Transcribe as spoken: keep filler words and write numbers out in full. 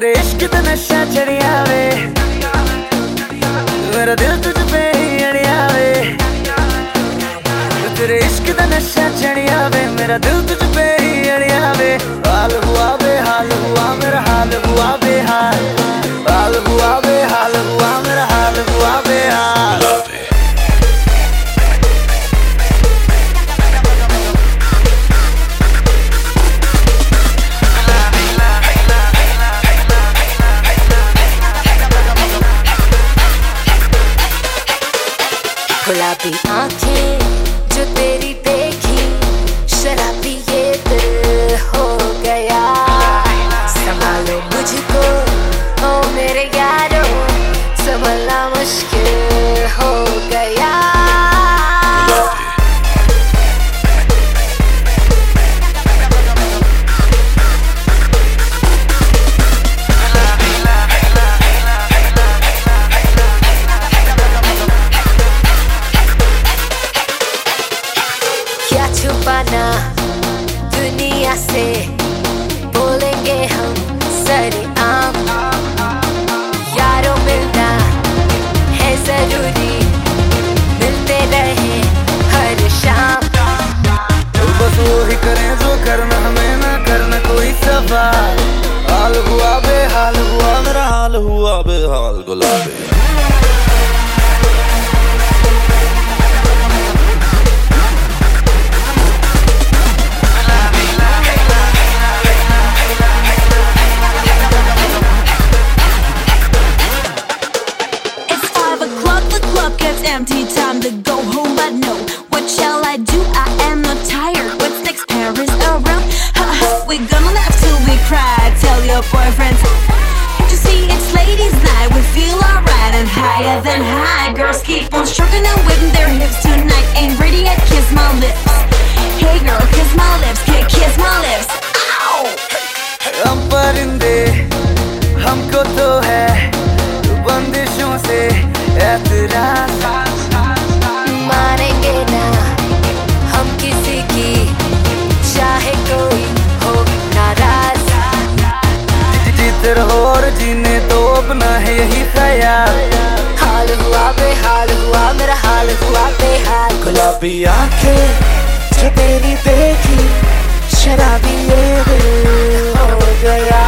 तेरे इश्क दा नशा चढ़िया वे, मेरा दिल तुझ पे ही अड़िया वे। तेरे इश्क दा नशा चढ़िया वे, मेरा दिल तुझ पे ही अड़िया वे। हाल हुआ बेहाल हुआ मेरा, हाल हुआ बेहाल, हाल हुआ बेहाल हुआ मेरा, हाल हुआ बेहाल। गुलाबी आंखें जो तेरी देखी, शराबी ये दिल हो गया। संभालो मुझको ओ मेरे यारो, संभलना मुश्किल हो गया। क्या छुपाना दुनिया से, बोलेंगे हम सरेआम। यारों मिलना है जरूरी, मिलते रहे हर शाम। तो बस वो ही करें जो करना, हमें ना करना कोई सवाल। हाल हुआ बेहाल हुआ मेरा, हाल हुआ बेहाल गुलाबी। Empty, time to go home, but no, what shall I do? I am not tired. What's next? Paris around? Ha ha, we're gonna laugh till we cry. Tell your boyfriends, can't you see it's ladies' night? We feel alright and higher than high. Girls keep on stroking and whipping their hips tonight. Ain't ready yet, kiss my lips. Hey girl, kiss my lips, kiss my lips. Ow! हम परिंदे, हमको तो है बंदिशों से एतराज। मानेंगे ना हम किसी की, चाहे कोई हो नाराज। जीते रहो और जीने तो अपना है यही ख्याल। हाल हुआ बेहाल हुआ मेरा, हाल हुआ बेहाल। गुलाबी आंखें जो तेरी देखी, शराबी ये दिल हो गया।